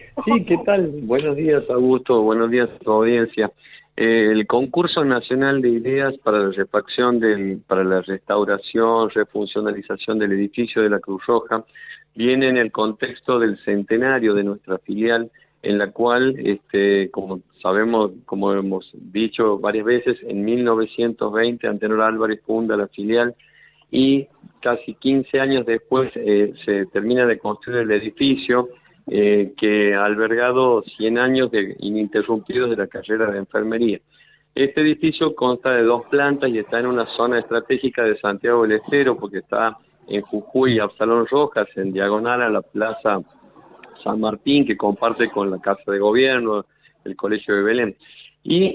Sí, ¿qué tal? Buenos días, Augusto. Buenos días a tu audiencia. El concurso nacional de ideas para la refacción para la restauración, refuncionalización del edificio de la Cruz Roja viene en el contexto del centenario de nuestra filial, en la cual, como sabemos, como hemos dicho varias veces, en 1920 Antenor Álvarez funda la filial y casi 15 años después se termina de construir el edificio que ha albergado 100 años ininterrumpidos de la carrera de enfermería. Este edificio consta de dos plantas y está en una zona estratégica de Santiago del Estero, porque está en Jujuy y Absalón Rojas, en diagonal a la Plaza San Martín, que comparte con la Casa de Gobierno, el Colegio de Belén. Y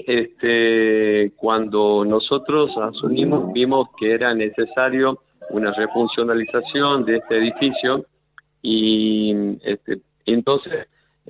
cuando nosotros asumimos, vimos que era necesario una refuncionalización de este edificio y entonces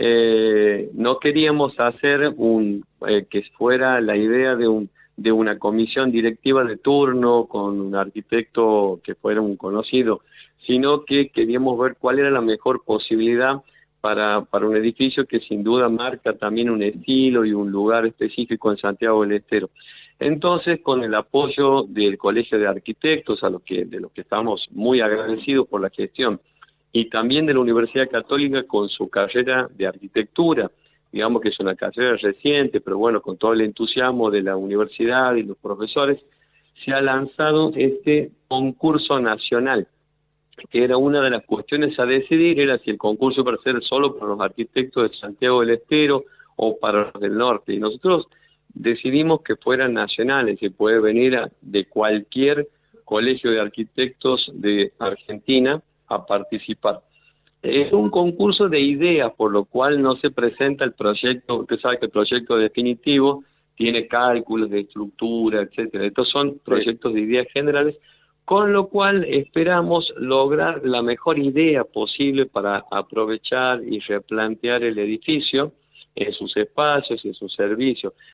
no queríamos hacer que fuera la idea de una comisión directiva de turno con un arquitecto que fuera un conocido, sino que queríamos ver cuál era la mejor posibilidad para un edificio que sin duda marca también un estilo y un lugar específico en Santiago del Estero. Entonces, con el apoyo del Colegio de Arquitectos, de los que estamos muy agradecidos por la gestión, y también de la Universidad Católica con su carrera de arquitectura, digamos que es una carrera reciente, pero bueno, con todo el entusiasmo de la universidad y los profesores, se ha lanzado este concurso nacional, que era una de las cuestiones a decidir, era si el concurso iba a ser solo para los arquitectos de Santiago del Estero o para los del norte. Y nosotros decidimos que fueran nacionales, que puede venir de cualquier colegio de arquitectos de Argentina a participar. Es un concurso de ideas, por lo cual no se presenta el proyecto. Usted sabe que el proyecto definitivo tiene cálculos de estructura, etcétera. Estos son proyectos de ideas generales, con lo cual esperamos lograr la mejor idea posible para aprovechar y replantear el edificio en sus espacios y en sus servicios.